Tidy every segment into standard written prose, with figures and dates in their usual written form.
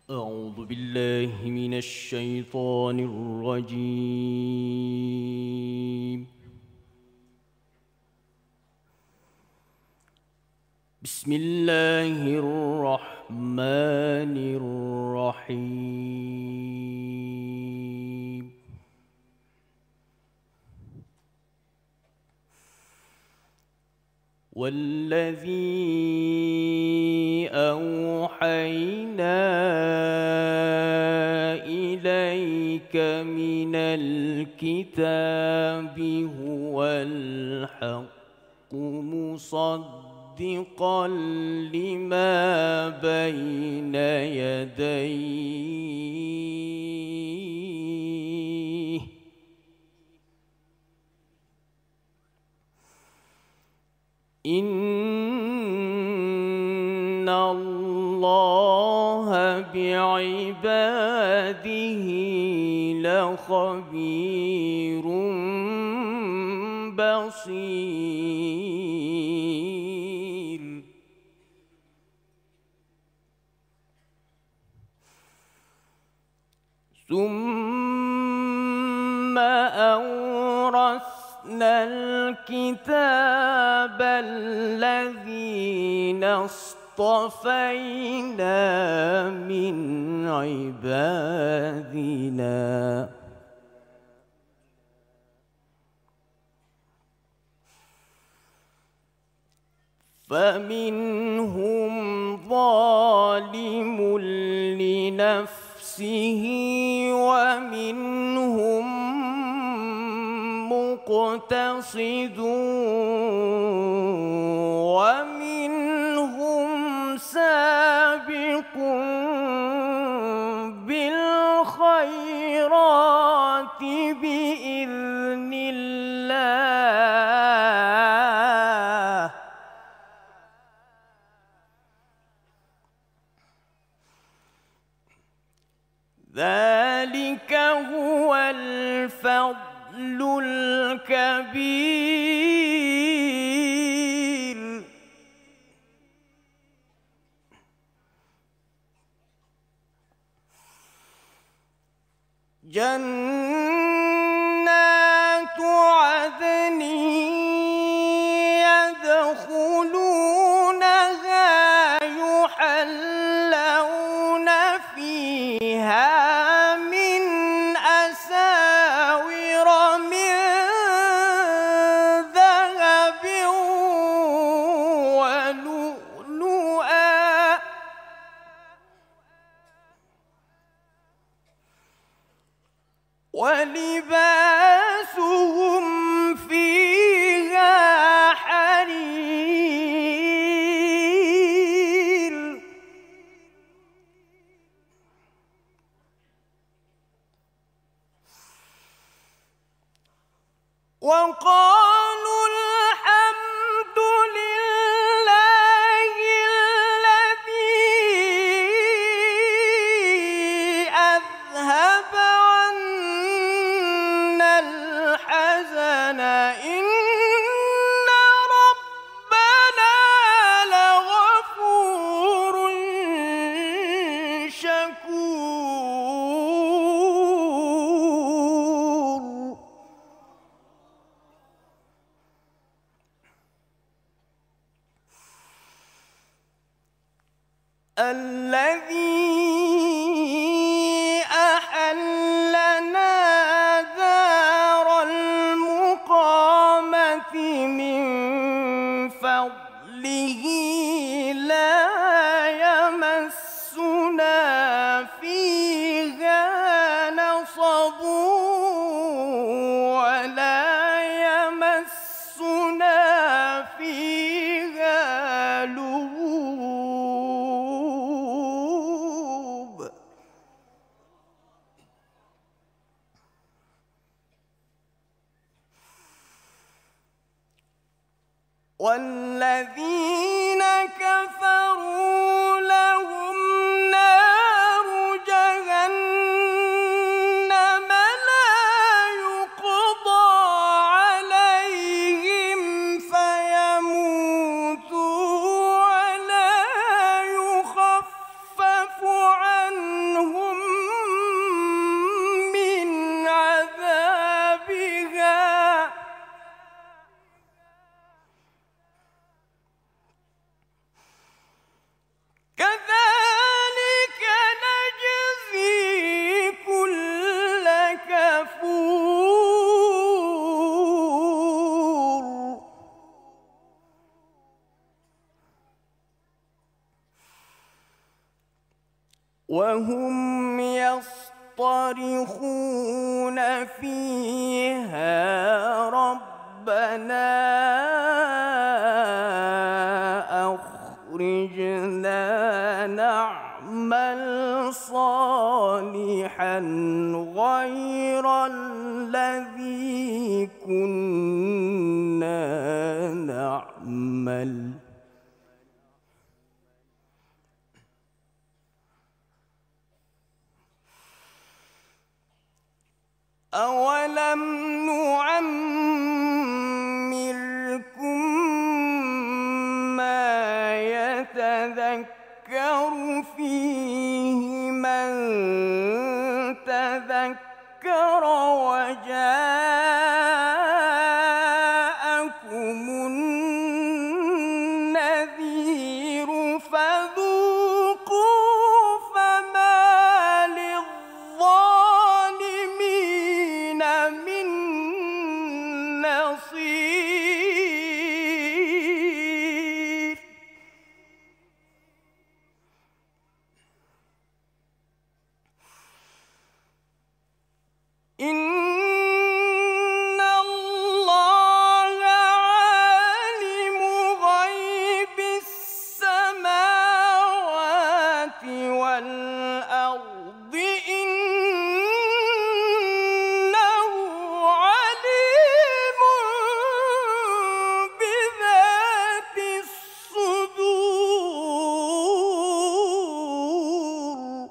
أعوذ بالله من الشيطان الرجيم. بسم الله الرحمن الرحيم. والذي أوحينا إليك من الكتاب هو الحق مصدقا لما بين يديه إن الله بعباده لخبير بصير. ثم أورثنا الكتاب الذين اصطفينا من عبادنا فمنهم ظالم لنفسه ومنهم مقتصد ومنهم سابق بالخيرات بإذن الله. ذلك هو الفضل الكبير. جنات عدن يدخلونها يحلون فيها من أساور من ذهب ولؤلؤا ولباسهم فيها حرير. وقالوا الحمد لله الذي أذهب عنا الحزن إن ربنا لغفور شكور. الذي أحلنا دار المقامة من فضله لا يمسنا فيها نصب ولا يمسنا فيها لغوب. والذين كفروا لهم نار جهنم لا يقضى عليهم فيموتوا ولا يخفف عنهم وهم يصطرخون فيها ربنا أخرجنا نعمل صالحا غير الذي كنا نعمل أولم نعمركم ما يتذكر فيه من تذكر وجاءكم النذير فذوقوا فما للظالمين من نصير إن الله عالم غيب السماوات والأرض إنه عليم بذات الصدور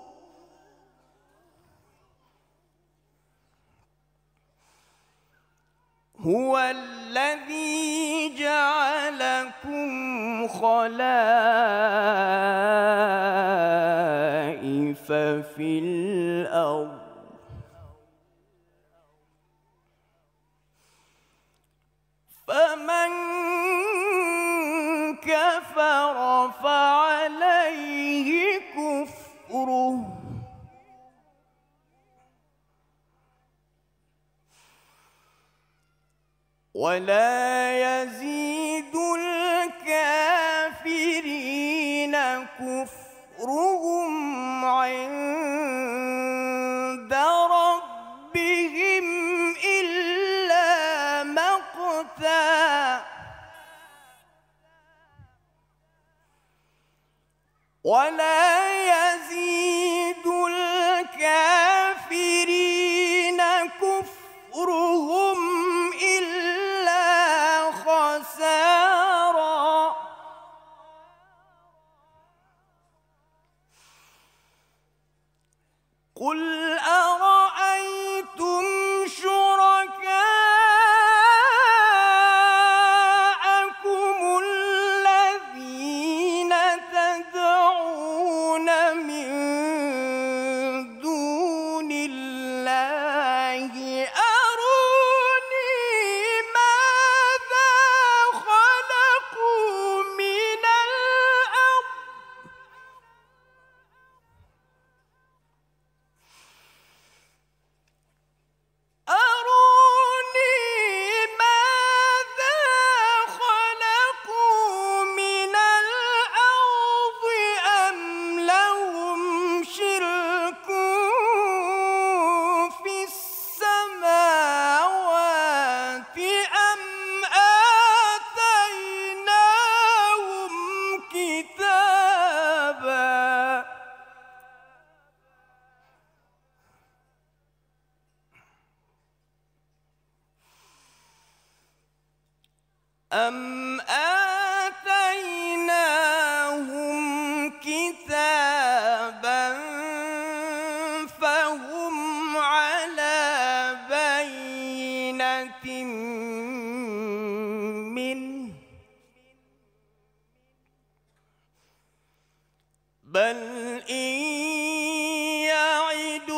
هو الذي جعلكم خلائف في الأرض فمن كفر فعليه كفره ولا يزيد الكافرين كفرهم عند ربهم إلا مقتا ولا يزيد الكافرين كفرهم إلا خسارا قل أرأيتم شركاءكم الذين تدعون من دون الله أروني ماذا خلقوا من الأرض أم لهم شرك في السماوات أم آتيناهم كتابا فهم على بينة منه بل إن يعد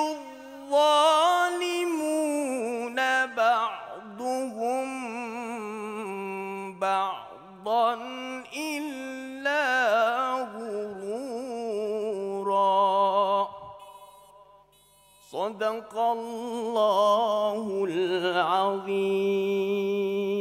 الظالمون بعضهم بعضا إلا غرورا صدق الله العظيم.